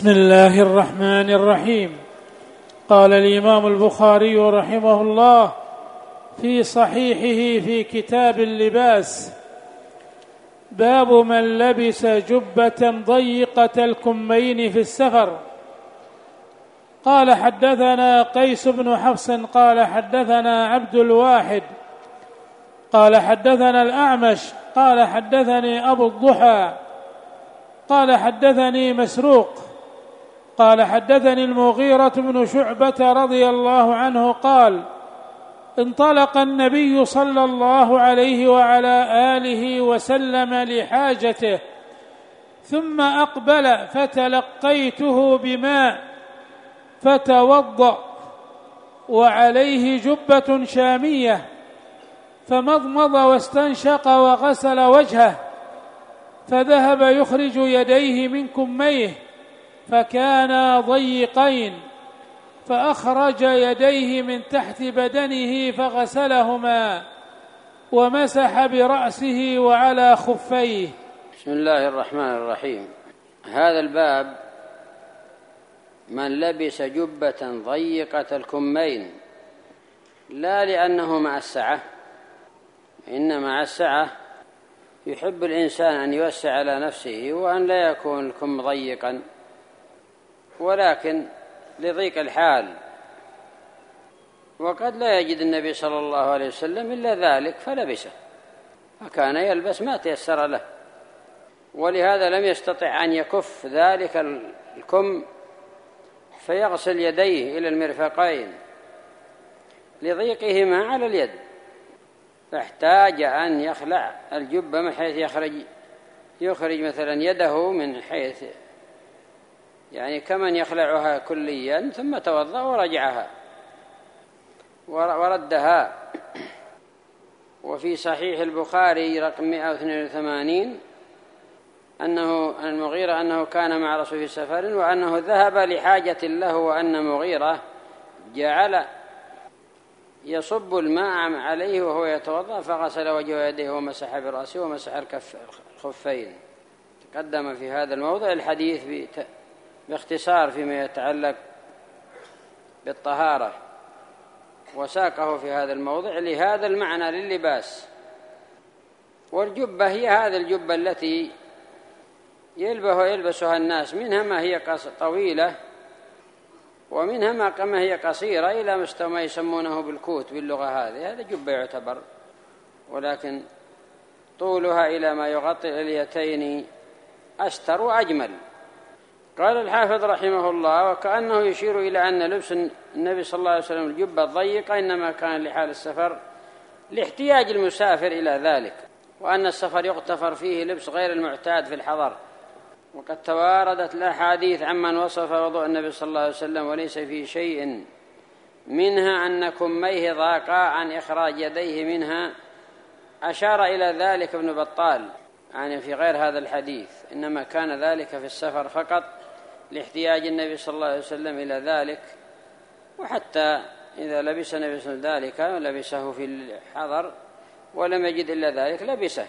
بسم الله الرحمن الرحيم. قال الإمام البخاري رحمه الله في صحيحه في كتاب اللباس: باب من لبس جبة ضيقة الكمين في السفر. قال حدثنا قيس بن حفص قال حدثنا عبد الواحد قال حدثنا الأعمش قال حدثني أبو الضحى قال حدثني مسروق قال حدثني المغيرة بن شعبة رضي الله عنه قال: انطلق النبي صلى الله عليه وعلى آله وسلم لحاجته، ثم أقبل فتلقيته بماء فتوضأ وعليه جبة شامية، فمضمض واستنشق وغسل وجهه، فذهب يخرج يديه من كميه فكانا ضيقين، فأخرج يديه من تحت بدنه فغسلهما ومسح برأسه وعلى خفيه. بسم الله الرحمن الرحيم. هذا الباب من لبس جبة ضيقة الكمين، لا لأنه مع السعة، إنما مع السعة يحب الإنسان أن يوسع على نفسه وأن لا يكون الكم ضيقا، ولكن لضيق الحال، وقد لا يجد النبي صلى الله عليه وسلم إلا ذلك فلبسه، فكان يلبس ما تيسر له، ولهذا لم يستطع أن يكف ذلك الكم فيغسل يديه إلى المرفقين لضيقهما على اليد، فاحتاج أن يخلع الجبة من حيث يخرج مثلا يده من حيث يعني كمن يخلعها كليا، ثم توضأ ورجعها وردها. وفي صحيح البخاري رقم 182 أنه المغيرة أنه كان مع رسول في سفر وأنه ذهب لحاجة له، وأن مغيرة جعل يصب الماء عليه وهو يتوضأ، فغسل وجهه ويديه ومسح برأسه ومسح الخفين. تقدم في هذا الموضع الحديث باختصار فيما يتعلق بالطهارة، وساقه في هذا الموضع لهذا المعنى لللباس. والجبة هي هذه الجبة التي يلبسها الناس، منها ما هي طويلة ومنها ما هي قصيرة إلى مستوى ما يسمونه بالكوت باللغة هذه جبة يعتبر، ولكن طولها إلى ما يغطي اليتين أستر وأجمل. قال الحافظ رحمه الله: وكأنه يشير إلى أن لبس النبي صلى الله عليه وسلم الجبة الضيقة إنما كان لحال السفر لاحتياج المسافر إلى ذلك، وأن السفر يغتفر فيه لبس غير المعتاد في الحضر. وقد تواردت الأحاديث عمن وصف وضوء النبي صلى الله عليه وسلم وليس فيه شيء منها أن كميه ضاقا عن إخراج يديه منها. أشار إلى ذلك ابن بطال يعني في غير هذا الحديث، إنما كان ذلك في السفر فقط لاحتياج النبي صلى الله عليه وسلم إلى ذلك، وحتى إذا لبس النبي صلى الله عليه وسلم ذلك لبسه في الحضر ولم يجد إلا ذلك لبسه.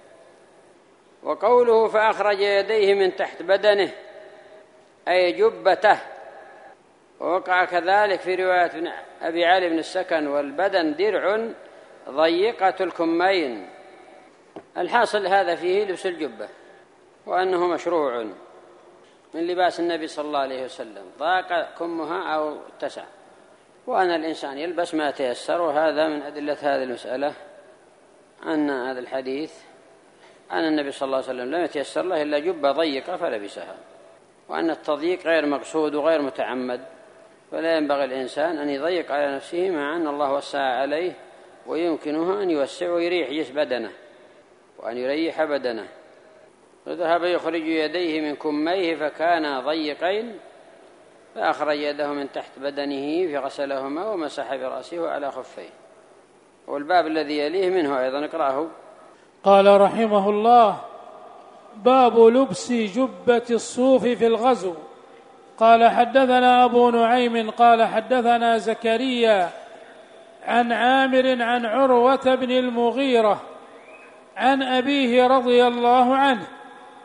وقوله فأخرج يديه من تحت بدنه أي جبته، ووقع كذلك في رواية أبي علي بن السكن: والبدن درع ضيقة الكمين. الحاصل هذا فيه لبس الجبة، وأنه مشروع من لباس النبي صلى الله عليه وسلم، ضاق كمها أو اتسع، وأن الإنسان يلبس ما تيسر. وهذا من أدلة هذه المسألة أن هذا الحديث أن النبي صلى الله عليه وسلم لم يتيسر له إلا جبة ضيقة فلبسها، وأن التضييق غير مقصود وغير متعمد، فلا ينبغي الإنسان أن يضيق على نفسه مع أن الله وسع عليه ويمكنه أن يوسع ويريح بدنه وأن يريح بدنه. فذهب يخرج يديه من كميه فكانا ضيقين، فأخرج يده من تحت بدنه فغسلهما ومسح برأسه على خفيه. والباب الذي يليه منه أيضا اقرأه. قال رحمه الله: باب لبس جبة الصوف في الغزو. قال حدثنا أبو نعيم قال حدثنا زكريا عن عامر عن عروة بن المغيرة عن أبيه رضي الله عنه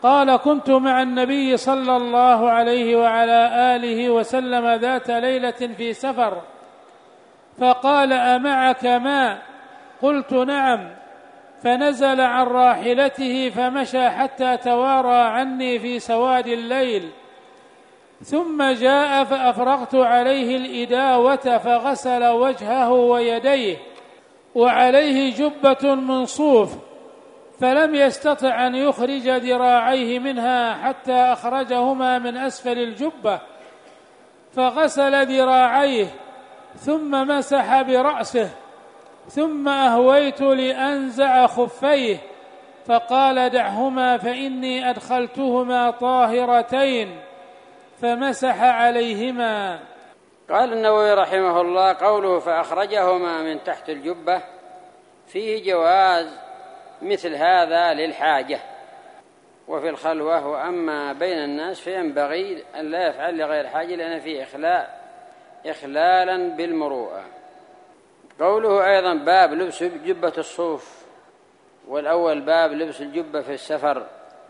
قال: كنت مع النبي صلى الله عليه وعلى آله وسلم ذات ليلة في سفر، فقال: أمعك ماء؟ قلت: نعم. فنزل عن راحلته فمشى حتى توارى عني في سواد الليل، ثم جاء فأفرغت عليه الإداوة فغسل وجهه ويديه، وعليه جبة من صوف، فلم يستطع أن يخرج ذراعيه منها حتى أخرجهما من أسفل الجبة، فغسل ذراعيه ثم مسح برأسه، ثم أهويت لأنزع خفيه، فقال: دعهما فإني أدخلتهما طاهرتين، فمسح عليهما. قال النووي رحمه الله: قوله فأخرجهما من تحت الجبة فيه جواز مثل هذا للحاجة وفي الخلوة، وأما بين الناس فينبغي أن لا يفعل لغير حاجة، لأن فيه إخلالا بالمروءة. قوله أيضا باب لبس جبة الصوف، والأول باب لبس الجبة في السفر،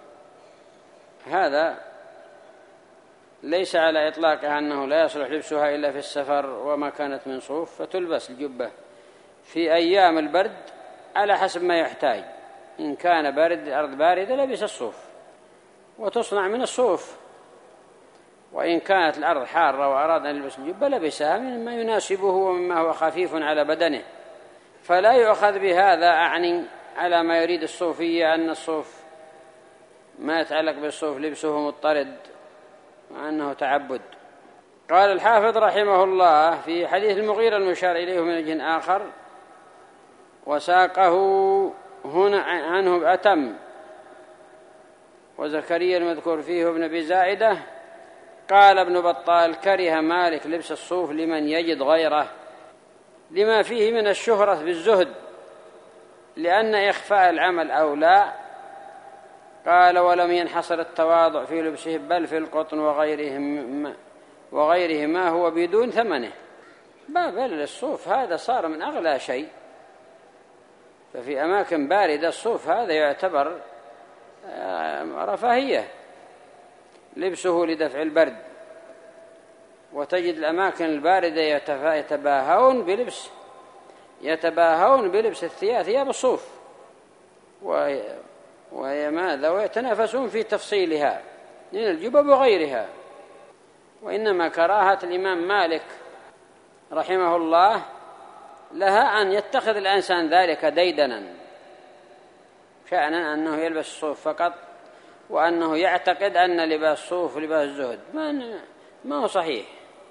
هذا ليس على إطلاقها أنه لا يصلح لبسها إلا في السفر وما كانت من صوف، فتلبس الجبة في أيام البرد على حسب ما يحتاج. إن كان بارد الأرض باردة لبس الصوف وتصنع من الصوف، وإن كانت الأرض حارة وأراد أن يلبس الجبة لبسها مما يناسبه ومما هو خفيف على بدنه، فلا يؤخذ بهذا أعني على ما يريد الصوفية أن الصوف ما يتعلق بالصوف لبسه مضطرد مع أنه تعبد. قال الحافظ رحمه الله في حديث المغيرة المشار إليه من وجه آخر وساقه هنا عنه بأتم، وزكريا المذكور فيه ابن أبي زائدة. قال ابن بطال: كره مالك لبس الصوف لمن يجد غيره، لما فيه من الشهرة بالزهد، لأن إخفاء العمل أولى. قال: ولم ينحصر التواضع في لبسه، بل في القطن وغيره ما هو بدون ثمنه. بل الصوف هذا صار من أغلى شيء، ففي أماكن باردة الصوف هذا يعتبر رفاهية لبسه لدفع البرد، وتجد الأماكن الباردة يتباهون بلبس ثياب الصوف، وهي ماذا؟ ويتنافسون في تفصيلها من الجبب وغيرها. وإنما كراهة الإمام مالك رحمه الله لها أن يتخذ الإنسان ذلك ديدنا، شأنا أنه يلبس الصوف فقط، وأنه يعتقد أن لباس الصوف لباس الزهد. ما هو صحيح،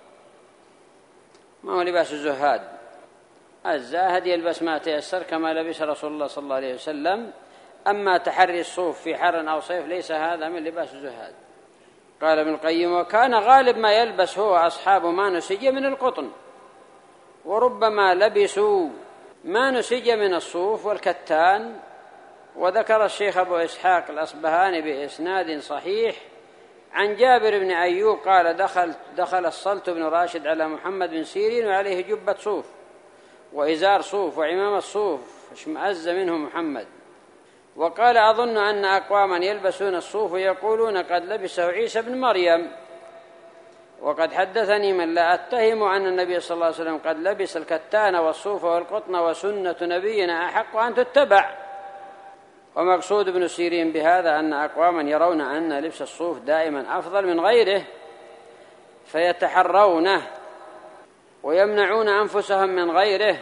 ما هو لباس الزهاد. الزاهد يلبس ما تيسر كما لبس رسول الله صلى الله عليه وسلم، أما تحري الصوف في حر أو صيف ليس هذا من لباس الزهاد. قال ابن القيم: وكان غالب ما يلبس هو أصحاب ما نسج من القطن، وربما لبسوا ما نسج من الصوف والكتان. وذكر الشيخ أبو إسحاق الأصبهاني بإسناد صحيح عن جابر بن أيوب قال: دخل الصلت بن راشد على محمد بن سيرين وعليه جبة صوف وإزار صوف وعمامة صوف، اشمأز منه محمد، وقال: أظن أن أقواما يلبسون الصوف ويقولون قد لبسه عيسى بن مريم، وقد حدثني من لا أتهم أن النبي صلى الله عليه وسلم قد لبس الكتان والصوف والقطن، وسنة نبينا أحق أن تتبع. ومقصود ابن سيرين بهذا أن أقواما يرون أن لبس الصوف دائما أفضل من غيره فيتحرونه ويمنعون أنفسهم من غيره،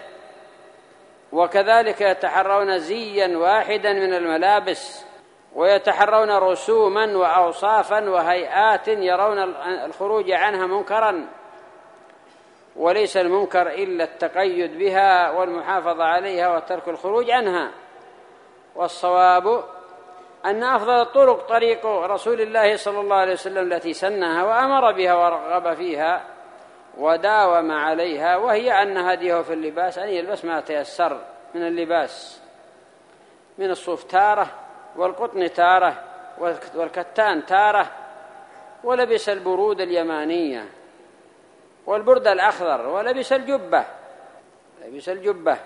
وكذلك يتحرون زيا واحدا من الملابس، ويتحرون رسوما وأوصافا وهيئات يرون الخروج عنها منكرا، وليس المنكر إلا التقيد بها والمحافظة عليها وترك الخروج عنها. والصواب أن أفضل الطرق طريق رسول الله صلى الله عليه وسلم التي سنها وأمر بها ورغب فيها وداوم عليها، وهي أن هديه في اللباس أن يلبس ما تيسر من اللباس، من الصوف تارة، والقطن تارة، والكتان تارة، ولبس البرود اليمانية والبرد الأخضر، ولبس الجبة.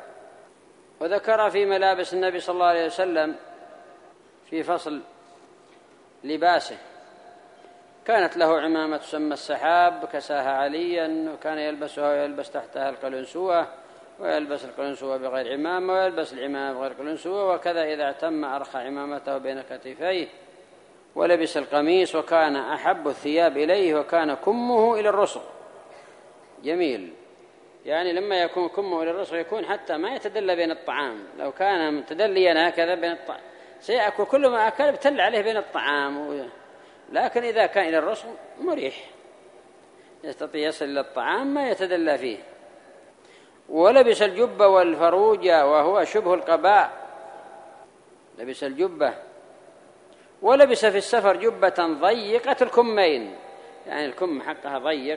وذكر في ملابس النبي صلى الله عليه وسلم في فصل لباسه. كانت له عمامة تسمى السحاب كساها عليا، وكان يلبسها ويلبس تحتها القلنسوة، ويلبس القلنسوة بغير عمامة، ويلبس العمامة بغير قلنسوة، وكذا إذا اعتم أرخى عمامته بين كتفيه، ولبس القميص. وكان أحب الثياب إليه وكان كمه إلى الرسغ. جميل، يعني لما يكون كمه إلى الرسغ يكون حتى ما يتدلى بين الطعام. لو كان متدليا هكذا بين الطعام سيأكل كل ما أكل ابتل عليه بين الطعام، لكن إذا كان إلى الرسغ مريح يستطيع يصل إلى الطعام ما يتدلى فيه. ولبس الجبة والفروجة وهو شبه القباء، لبس الجبة. ولبس في السفر جبة ضيقة الكمين، يعني الكم حقها ضيق.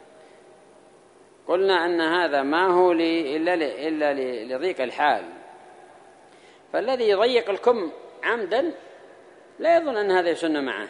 قلنا أن هذا ما هو إلا لضيق الحال، فالذي يضيق الكم عمدا لا يظن أن هذا يسن معه.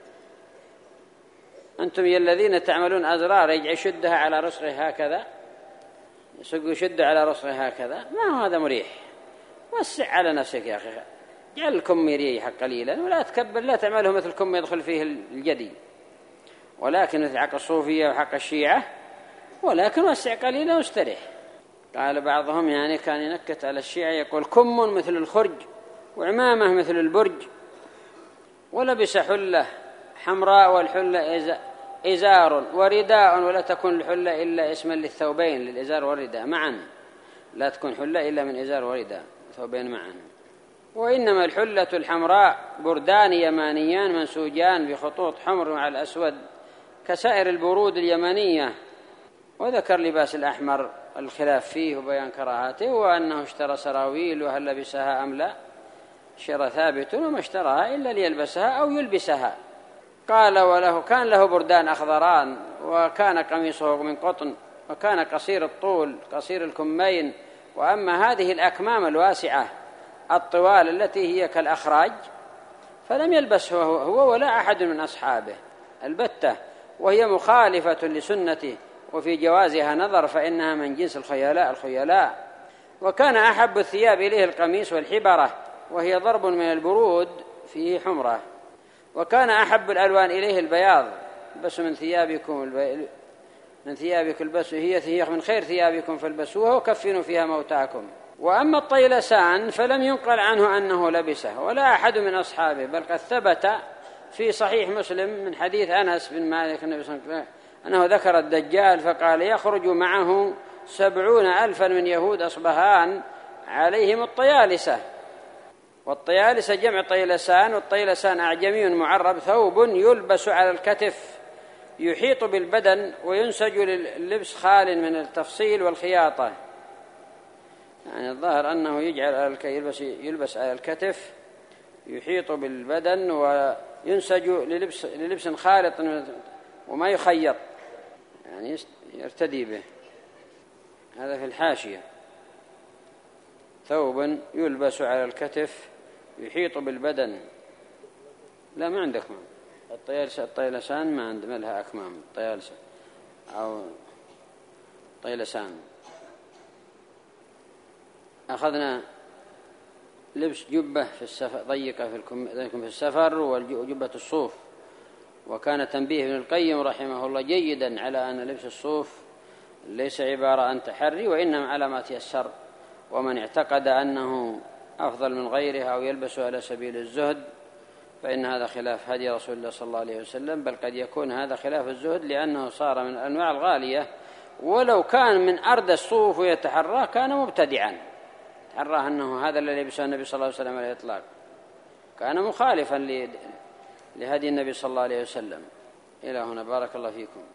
أنتم يا الذين تعملون أزرار يجعل يشدها على رسغه هكذا، يشد على رسغه هكذا، ما هو هذا مريح. وسع على نفسك يا أخي، جعل الكم يريح قليلا، ولا تكبر، لا تعمله مثل الكم يدخل فيه الجدي، ولكن مثل حق الصوفية وحق الشيعة، ولكن وسع قليلا واستريح. قال بعضهم يعني كان ينكت على الشيعة يقول كم مثل الخرج وعمامة مثل البرج. ولبس حلة حمراء، والحلة إزار ورداء، ولا تكون الحلة إلا اسما للثوبين، للإزار والرداء معا، لا تكون حلة إلا من إزار ورداء، ثوبين معا. وإنما الحلة الحمراء بردان يمانيان منسوجان بخطوط حمر على الأسود كسائر البرود اليمانية. وذكر لباس الأحمر الخلاف فيه وبيان كراهاته، وأنه اشترى سراويل وهل لبسها أم لا. شرى ثابت وما اشتراها إلا ليلبسها أو يلبسها. قال وله كان له بردان أخضران، وكان قميصه من قطن، وكان قصير الطول قصير الكمين. وأما هذه الأكمام الواسعة الطوال التي هي كالأخراج فلم يلبسه هو ولا أحد من أصحابه البتة، وهي مخالفة لسنته، وفي جوازها نظر، فإنها من جنس الخيلاء. وكان أحب الثياب إليه القميص والحبرة، وهي ضرب من البرود فيه حمرة. وكان أحب الألوان إليه البياض، بس من ثيابك البسوا، هي من خير ثيابكم فالبسوها وكفنوا فيها موتاكم. وأما الطيلسان فلم ينقل عنه أنه لبسه ولا أحد من أصحابه، بل قد ثبت في صحيح مسلم من حديث أنس بن مالك النبي صلى الله عليه وسلم أنه ذكر الدجال فقال يخرج معه 70,000 من يهود أصبهان عليهم الطيالسة. والطيالسة جمع طيلسان، والطيلسان أعجمي معرب، ثوب يلبس على الكتف يحيط بالبدن وينسج لللبس خال من التفصيل والخياطة. يعني الظاهر أنه يجعل يلبس على الكتف يحيط بالبدن وينسج للبس خالط وما يخيط، يعني يرتدي به. هذا في الحاشية، ثوب يلبس على الكتف يحيط بالبدن. لا ما عندك الطيلسان ما عند لها أكمام، طيالسة أو طيلسان. أخذنا لبس جبة في السفر ضيقة في السفر، وجبة الصوف. وكان تنبيه ابن القيم رحمه الله جيدا على أن لبس الصوف ليس عبارة عن تحري، وإنما على ما تيسر. ومن اعتقد أنه أفضل من غيره أو يلبسه على سبيل الزهد فإن هذا خلاف هدي رسول الله صلى الله عليه وسلم، بل قد يكون هذا خلاف الزهد لأنه صار من الأنواع الغالية. ولو كان من أرض الصوف ويتحراه كان مبتدعا، تحراه أنه هذا الذي لبسه النبي صلى الله عليه وسلم على الإطلاق، كان مخالفا لهدي النبي صلى الله عليه وسلم. إلى هنا، بارك الله فيكم.